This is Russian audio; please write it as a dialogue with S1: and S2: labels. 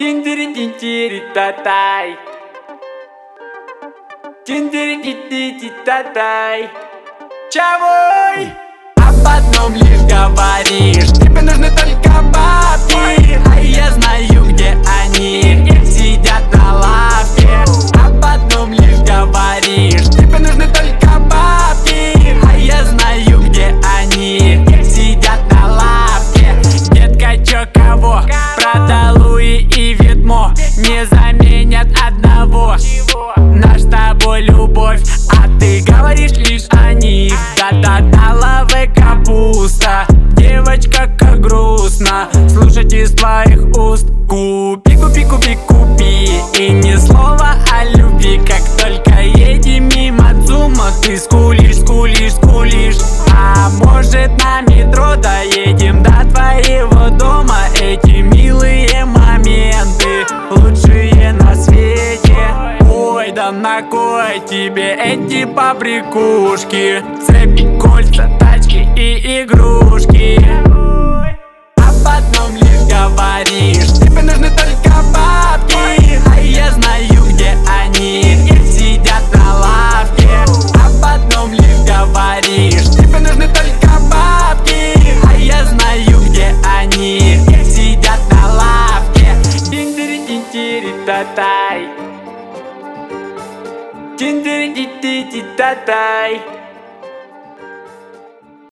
S1: Тиндери-тинтери-татай. Тиндери-ти-ти-ти-татай. Чавой! Об одном лишь говоришь: тебе нужны только бабки. А я знаю, где они сидят на лавке. Об одном лишь говоришь: тебе нужны только бабки. А я знаю, где они сидят на лавке. Детка, чё кого? Правда, Луи и Ведмо не заменят одного. Наш с тобой любовь, а ты говоришь лишь о них. Да-да-да, лавы капуста. Девочка, как грустно слушать из твоих уст. Купи, купи, купи, купи. И ни слова о любви. Как только едем мимо ЦУМа, ты скулишь, скулишь, скулишь. А может, на метро доедем до твоего дома? Эти милые моменты лучшие на свете. Ой, да на кой тебе эти побрякушки? Цепи, кольца, тачки и игрушки. Об одном лишь говоришь: тебе нужны только бабки. А я знаю, где они сидят на лавке. Об одном лишь говоришь: тебе нужны только бабки. А я знаю, где они сидят на лавке. Тиндери-тинтери-татай. Тиндери-ти-ти-ти-татай.